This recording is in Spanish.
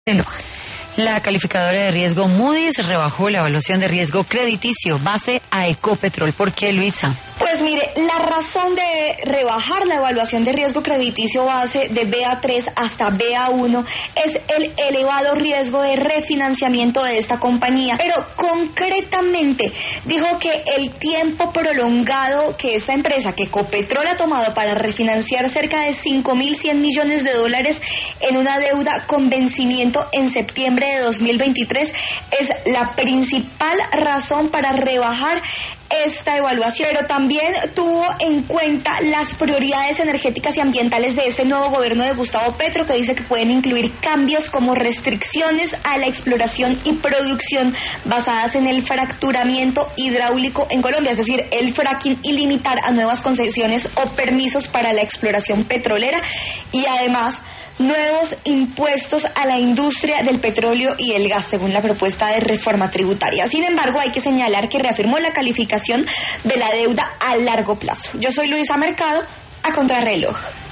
La calificadora de riesgo Moody's rebajó la evaluación de riesgo crediticio base a Ecopetrol. ¿Por qué, Luisa? Pues mire, la razón de rebajar la evaluación de riesgo crediticio base de BA3 hasta BA1 es el elevado riesgo de refinanciamiento de esta compañía. Pero concretamente dijo que el tiempo prolongado que esta empresa, que Ecopetrol, ha tomado para refinanciar cerca de 5.100 millones de dólares en una deuda con vencimiento en septiembre de 2023 es la principal razón para rebajar esta evaluación, pero también tuvo en cuenta las prioridades energéticas y ambientales de este nuevo gobierno de Gustavo Petro, que dice que pueden incluir cambios como restricciones a la exploración y producción basadas en el fracturamiento hidráulico en Colombia, es decir, el fracking, y limitar a nuevas concesiones o permisos para la exploración petrolera, y además nuevos impuestos a la industria del petróleo y el gas, según la propuesta de reforma tributaria. Sin embargo, hay que señalar que reafirmó la calificación de la deuda a largo plazo. Yo soy Luisa Mercado, a contrarreloj.